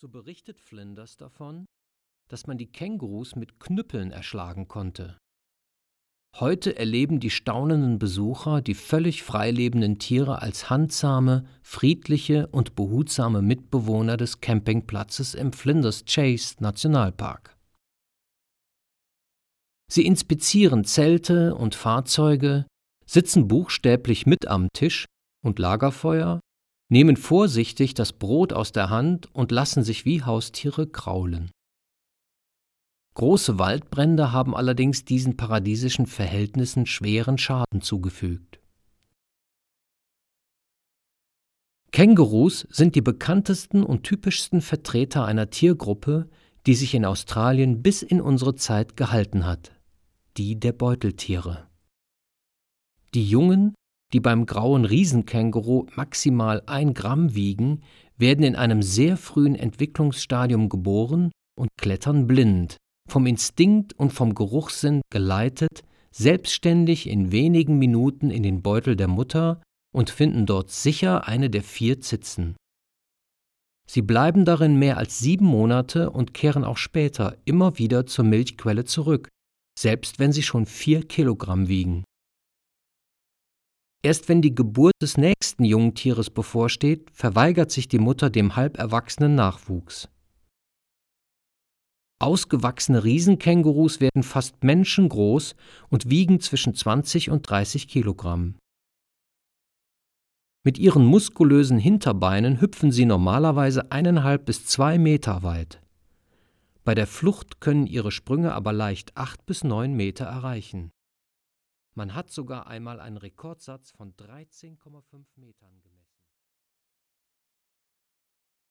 So berichtet Flinders davon, dass man die Kängurus mit Knüppeln erschlagen konnte. Heute erleben die staunenden Besucher die völlig freilebenden Tiere als handsame, friedliche und behutsame Mitbewohner des Campingplatzes im Flinders Chase Nationalpark. Sie inspizieren Zelte und Fahrzeuge, sitzen buchstäblich mit am Tisch und Lagerfeuer, nehmen vorsichtig das Brot aus der Hand und lassen sich wie Haustiere kraulen. Große Waldbrände haben allerdings diesen paradiesischen Verhältnissen schweren Schaden zugefügt. Kängurus sind die bekanntesten und typischsten Vertreter einer Tiergruppe, die sich in Australien bis in unsere Zeit gehalten hat, die der Beuteltiere. Die Jungen, die beim grauen Riesenkänguru maximal 1 Gramm wiegen, werden in einem sehr frühen Entwicklungsstadium geboren und klettern blind, vom Instinkt und vom Geruchssinn geleitet, selbstständig in wenigen Minuten in den Beutel der Mutter und finden dort sicher eine der 4 Zitzen. Sie bleiben darin mehr als 7 Monate und kehren auch später immer wieder zur Milchquelle zurück, selbst wenn sie schon 4 Kilogramm wiegen. Erst wenn die Geburt des nächsten Jungtieres bevorsteht, verweigert sich die Mutter dem halberwachsenen Nachwuchs. Ausgewachsene Riesenkängurus werden fast menschengroß und wiegen zwischen 20 und 30 Kilogramm. Mit ihren muskulösen Hinterbeinen hüpfen sie normalerweise 1,5 bis 2 Meter weit. Bei der Flucht können ihre Sprünge aber leicht 8 bis 9 Meter erreichen. Man hat sogar einmal einen Rekordsatz von 13,5 Metern gemacht.